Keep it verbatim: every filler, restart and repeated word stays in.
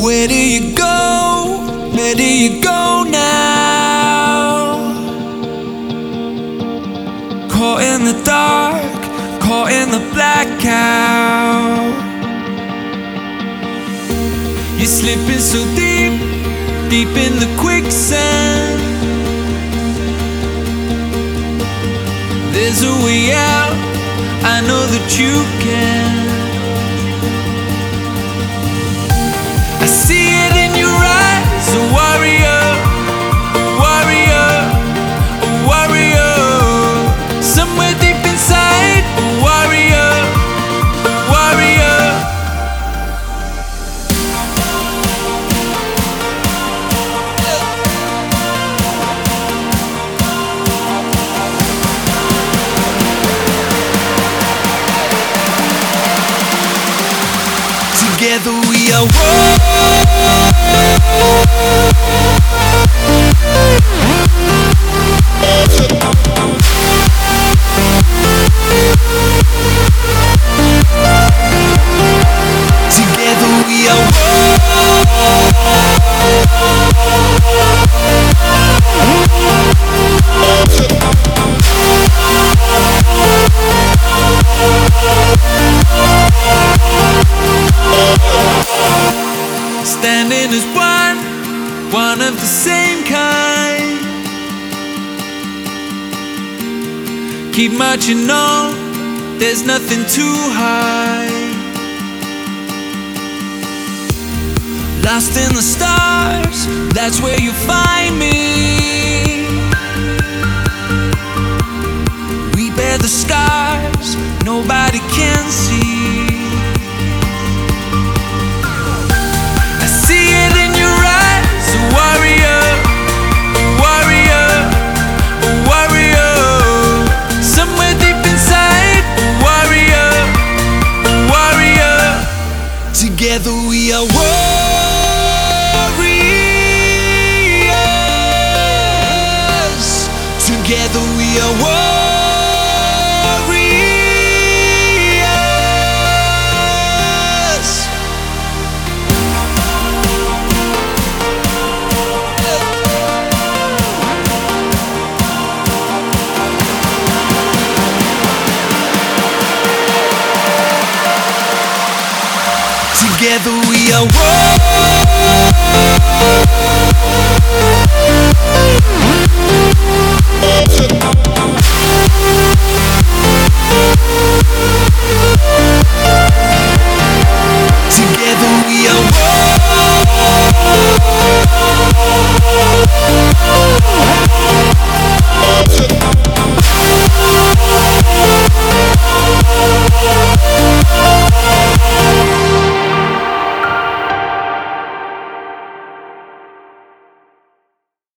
Where do you go? Where do you go now? Caught in the dark, caught in the blackout. You're slipping so deep, deep in the quicksand. There's a way out, I know that you can. I see it in your eyes, a warrior, a warrior, a warrior. Somewhere deep inside, a warrior, a warrior. Together we are one. Together we are standing as one, one of the same kind. Keep marching on, there's nothing too high. Lost in the stars, that's where you find me. We bear the scars, nobody can see. Together we are warriors. Together we are warriors. Together we are one.